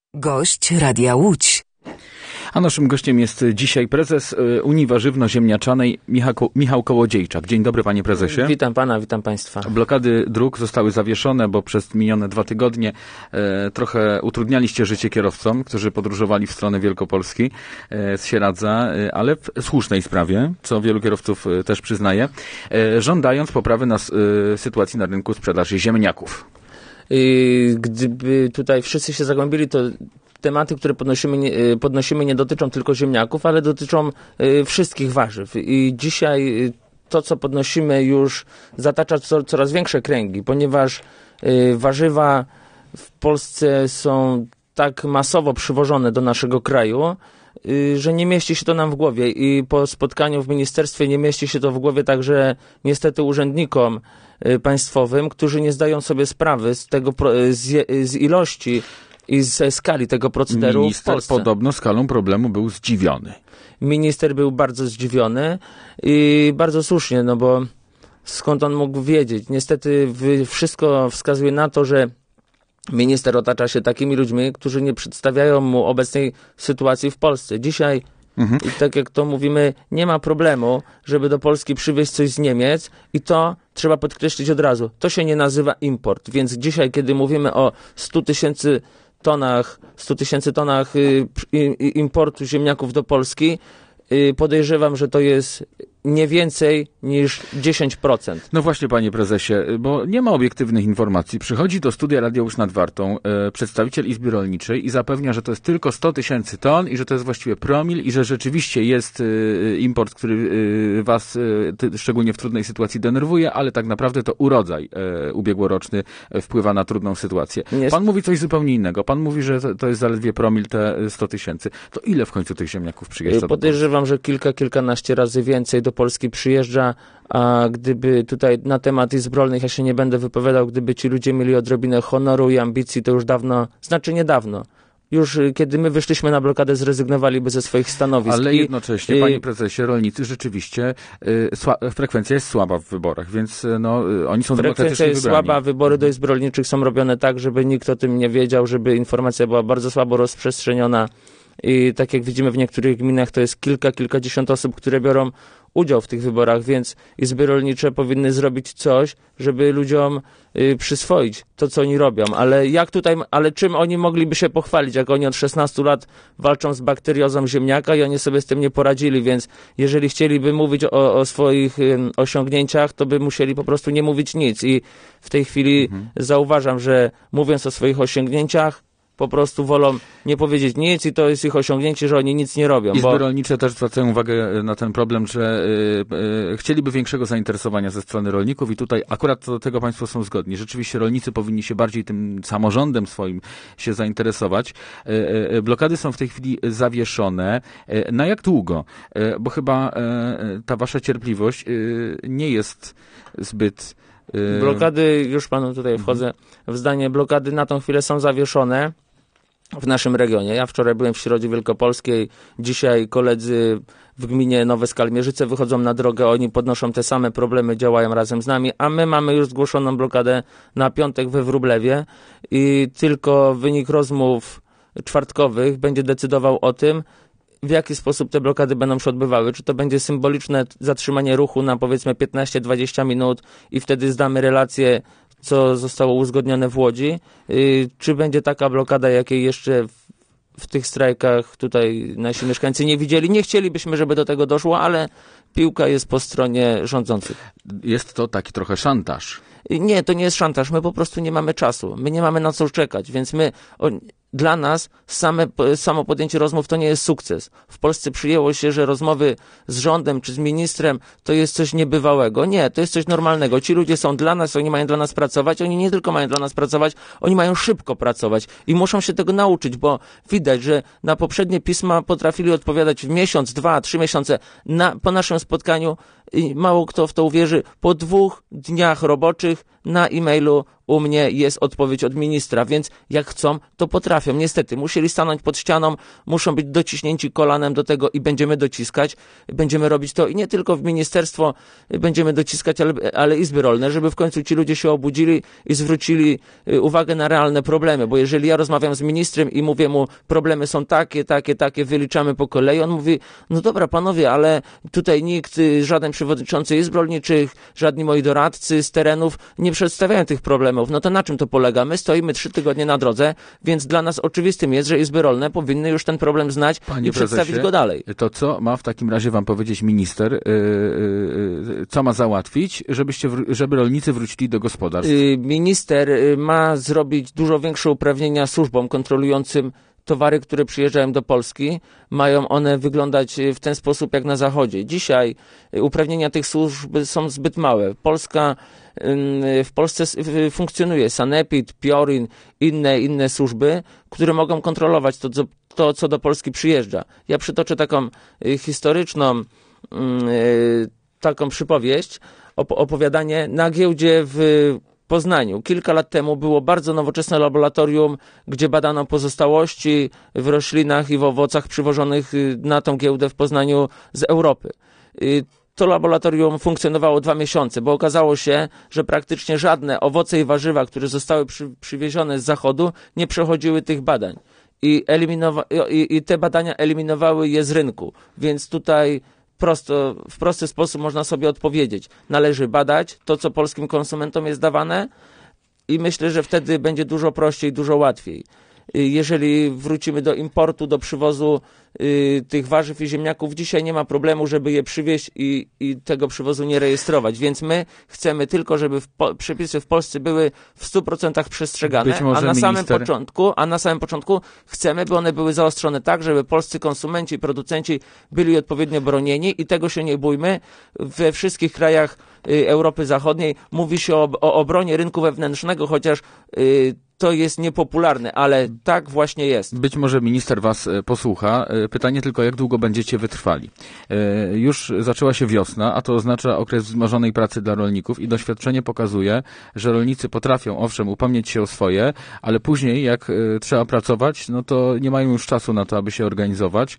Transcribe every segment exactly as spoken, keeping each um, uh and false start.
Gość Radia Łódź. A naszym gościem jest dzisiaj prezes Unii Warzywno-Ziemniaczanej Michał, Michał Kołodziejczak. Dzień dobry, panie prezesie. Witam pana, witam państwa. Blokady dróg zostały zawieszone, bo przez minione dwa tygodnie e, trochę utrudnialiście życie kierowcom, którzy podróżowali w stronę Wielkopolski e, z Sieradza, e, ale w słusznej sprawie, co wielu kierowców e, też przyznaje, e, żądając poprawy na e, sytuacji na rynku sprzedaży ziemniaków. Gdyby tutaj wszyscy się zagłębili, to tematy, które podnosimy nie, podnosimy nie dotyczą tylko ziemniaków, ale dotyczą wszystkich warzyw. I dzisiaj to, co podnosimy, już zatacza co, coraz większe kręgi, ponieważ warzywa w Polsce są tak masowo przywożone do naszego kraju, że nie mieści się to nam w głowie. I po spotkaniu w ministerstwie nie mieści się to w głowie także niestety urzędnikom państwowym, którzy nie zdają sobie sprawy z tego, z, z ilości i ze skali tego procederu Minister w Polsce. podobno skalą problemu był zdziwiony. Minister był bardzo zdziwiony i bardzo słusznie, no bo skąd on mógł wiedzieć? Niestety wszystko wskazuje na to, że minister otacza się takimi ludźmi, którzy nie przedstawiają mu obecnej sytuacji w Polsce. Dzisiaj, mhm. tak jak to mówimy, nie ma problemu, żeby do Polski przywieźć coś z Niemiec i to trzeba podkreślić od razu. To się nie nazywa import, więc dzisiaj, kiedy mówimy o stu tysięcy tonach, stu tysięcy tonach y, y, importu ziemniaków do Polski, y, podejrzewam, że to jest nie więcej niż dziesięć procent. No właśnie, panie prezesie, bo nie ma obiektywnych informacji. Przychodzi do studia Radia Łódź nad Wartą e, przedstawiciel Izby Rolniczej i zapewnia, że to jest tylko sto tysięcy ton i że to jest właściwie promil i że rzeczywiście jest e, import, który e, was e, ty, szczególnie w trudnej sytuacji denerwuje, ale tak naprawdę to urodzaj e, ubiegłoroczny e, wpływa na trudną sytuację. Nie. Pan mówi coś zupełnie innego. Pan mówi, że to, to jest zaledwie promil te sto tysięcy. To ile w końcu tych ziemniaków przyjeżdża? Podejrzewam, że kilka, kilkanaście razy więcej do Polski przyjeżdża, a gdyby tutaj na temat izb rolnych ja się nie będę wypowiadał, gdyby ci ludzie mieli odrobinę honoru i ambicji, to już dawno, znaczy niedawno, już kiedy my wyszliśmy na blokadę, zrezygnowaliby ze swoich stanowisk. Ale jednocześnie, I, panie prezesie, rolnicy rzeczywiście, y, sła, frekwencja jest słaba w wyborach, więc no, oni są demokratycznie wybrani. Frekwencja jest słaba, wybory do izb rolniczych są robione tak, żeby nikt o tym nie wiedział, żeby informacja była bardzo słabo rozprzestrzeniona. I tak jak widzimy w niektórych gminach, to jest kilka, kilkadziesiąt osób, które biorą udział w tych wyborach, więc izby rolnicze powinny zrobić coś, żeby ludziom y, przyswoić to, co oni robią. Ale jak tutaj, ale czym oni mogliby się pochwalić, jak oni od szesnastu lat walczą z bakteriozą ziemniaka i oni sobie z tym nie poradzili, więc jeżeli chcieliby mówić o, o swoich y, osiągnięciach, to by musieli po prostu nie mówić nic. I w tej chwili mhm. zauważam, że mówiąc o swoich osiągnięciach, po prostu wolą nie powiedzieć nic i to jest ich osiągnięcie, że oni nic nie robią. Izby bo... rolnicze też zwracają uwagę na ten problem, że y, y, chcieliby większego zainteresowania ze strony rolników i tutaj akurat do tego państwo są zgodni. Rzeczywiście rolnicy powinni się bardziej tym samorządem swoim się zainteresować. Y, y, blokady są w tej chwili zawieszone. Y, na jak długo? Y, bo chyba y, ta wasza cierpliwość y, nie jest zbyt... Y... Blokady, już panu tutaj wchodzę w zdanie, blokady na tą chwilę są zawieszone w naszym regionie. Ja wczoraj byłem w Środzie Wielkopolskiej, dzisiaj koledzy w gminie Nowe Skalmierzyce wychodzą na drogę, oni podnoszą te same problemy, działają razem z nami, a my mamy już zgłoszoną blokadę na piątek we Wróblewie i tylko wynik rozmów czwartkowych będzie decydował o tym, w jaki sposób te blokady będą się odbywały. Czy to będzie symboliczne zatrzymanie ruchu na powiedzmy piętnaście dwadzieścia minut i wtedy zdamy relację, co zostało uzgodnione w Łodzi, yy, czy będzie taka blokada, jakiej jeszcze w, w tych strajkach tutaj nasi mieszkańcy nie widzieli. Nie chcielibyśmy, żeby do tego doszło, ale piłka jest po stronie rządzących. Jest to taki trochę szantaż. Nie, to nie jest szantaż. My po prostu nie mamy czasu. My nie mamy na co czekać, więc my... O, dla nas same, samo podjęcie rozmów to nie jest sukces. W Polsce przyjęło się, że rozmowy z rządem czy z ministrem to jest coś niebywałego. Nie, to jest coś normalnego. Ci ludzie są dla nas, oni mają dla nas pracować. Oni nie tylko mają dla nas pracować, oni mają szybko pracować i muszą się tego nauczyć, bo widać, że na poprzednie pisma potrafili odpowiadać w miesiąc, dwa, trzy miesiące. Na, po naszym spotkaniu, i mało kto w to uwierzy, po dwóch dniach roboczych na e-mailu u mnie jest odpowiedź od ministra, więc jak chcą, to potrafią. Niestety, musieli stanąć pod ścianą, muszą być dociśnięci kolanem do tego i będziemy dociskać, będziemy robić to i nie tylko w ministerstwo będziemy dociskać, ale, ale izby rolne, żeby w końcu ci ludzie się obudzili i zwrócili uwagę na realne problemy, bo jeżeli ja rozmawiam z ministrem i mówię mu, problemy są takie, takie, takie, wyliczamy po kolei, on mówi, no dobra panowie, ale tutaj nikt, żaden przewodniczący izb rolniczych, żadni moi doradcy z terenów nie przedstawiają tych problemów. No to na czym to polega? My stoimy trzy tygodnie na drodze, więc dla nas oczywistym jest, że izby rolne powinny już ten problem znać Panie i przedstawić prezesie, go dalej. To co ma w takim razie wam powiedzieć minister, yy, yy, co ma załatwić, żebyście, żeby rolnicy wrócili do gospodarstw? Yy, minister ma zrobić dużo większe uprawnienia służbom kontrolującym towary, które przyjeżdżają do Polski, mają one wyglądać w ten sposób jak na Zachodzie. Dzisiaj uprawnienia tych służb są zbyt małe. Polska, w Polsce funkcjonuje Sanepid, Piorin, inne, inne służby, które mogą kontrolować to, co, to, co do Polski przyjeżdża. Ja przytoczę taką historyczną taką przypowieść, opowiadanie na giełdzie w Poznaniu. Kilka lat temu było bardzo nowoczesne laboratorium, gdzie badano pozostałości w roślinach i w owocach przywożonych na tą giełdę w Poznaniu z Europy. To laboratorium funkcjonowało dwa miesiące, bo okazało się, że praktycznie żadne owoce i warzywa, które zostały przy, przywiezione z zachodu, nie przechodziły tych badań. I, eliminowa- i, i te badania eliminowały je z rynku. Więc tutaj prosto, w prosty sposób można sobie odpowiedzieć. Należy badać to, co polskim konsumentom jest dawane i myślę, że wtedy będzie dużo prościej, dużo łatwiej. Jeżeli wrócimy do importu, do przywozu y, tych warzyw i ziemniaków, dzisiaj nie ma problemu, żeby je przywieźć i, i tego przywozu nie rejestrować. Więc my chcemy tylko, żeby w po, przepisy w Polsce były w stu procentach przestrzegane, a na minister... samym początku, a na samym początku chcemy, by one były zaostrzone tak, żeby polscy konsumenci i producenci byli odpowiednio bronieni i tego się nie bójmy. We wszystkich krajach y, Europy Zachodniej mówi się o, o obronie rynku wewnętrznego, chociaż y, to jest niepopularne, ale tak właśnie jest. Być może minister was posłucha. Pytanie tylko, jak długo będziecie wytrwali? Już zaczęła się wiosna, a to oznacza okres wzmożonej pracy dla rolników i doświadczenie pokazuje, że rolnicy potrafią, owszem, upomnieć się o swoje, ale później, jak trzeba pracować, no to nie mają już czasu na to, aby się organizować.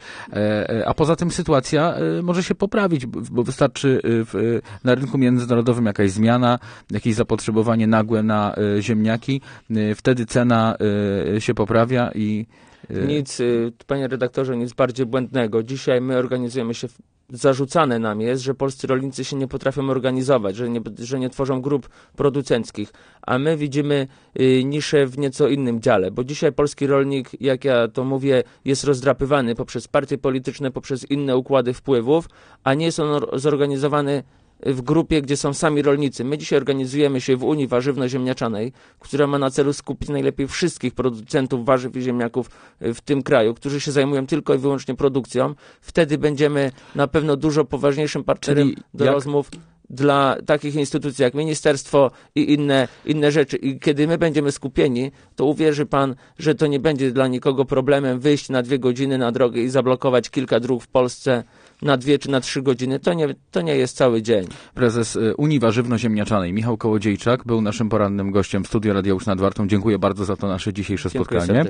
A poza tym sytuacja może się poprawić, bo wystarczy w, na rynku międzynarodowym jakaś zmiana, jakieś zapotrzebowanie nagłe na ziemniaki. Wtedy Wtedy cena y, się poprawia i... Y... Nic, y, panie redaktorze, nic bardziej błędnego. Dzisiaj my organizujemy się, w... zarzucane nam jest, że polscy rolnicy się nie potrafią organizować, że nie, że nie tworzą grup producenckich, a my widzimy y, niszę w nieco innym dziale, bo dzisiaj polski rolnik, jak ja to mówię, jest rozdrapywany poprzez partie polityczne, poprzez inne układy wpływów, a nie jest on zorganizowany w grupie, gdzie są sami rolnicy. My dzisiaj organizujemy się w Unii Warzywno-Ziemniaczanej, która ma na celu skupić najlepiej wszystkich producentów warzyw i ziemniaków w tym kraju, którzy się zajmują tylko i wyłącznie produkcją. Wtedy będziemy na pewno dużo poważniejszym partnerem Czyli do jak... rozmów dla takich instytucji jak ministerstwo i inne, inne rzeczy. I kiedy my będziemy skupieni, to uwierzy pan, że to nie będzie dla nikogo problemem wyjść na dwie godziny na drogę i zablokować kilka dróg w Polsce na dwie czy na trzy godziny. To nie, to nie jest cały dzień. Prezes Unii Warzywno-Ziemniaczanej Michał Kołodziejczak był naszym porannym gościem w studiu Radia Łódź nad Wartą. Dziękuję bardzo za to nasze dzisiejsze Dziękuję spotkanie. serdecznie.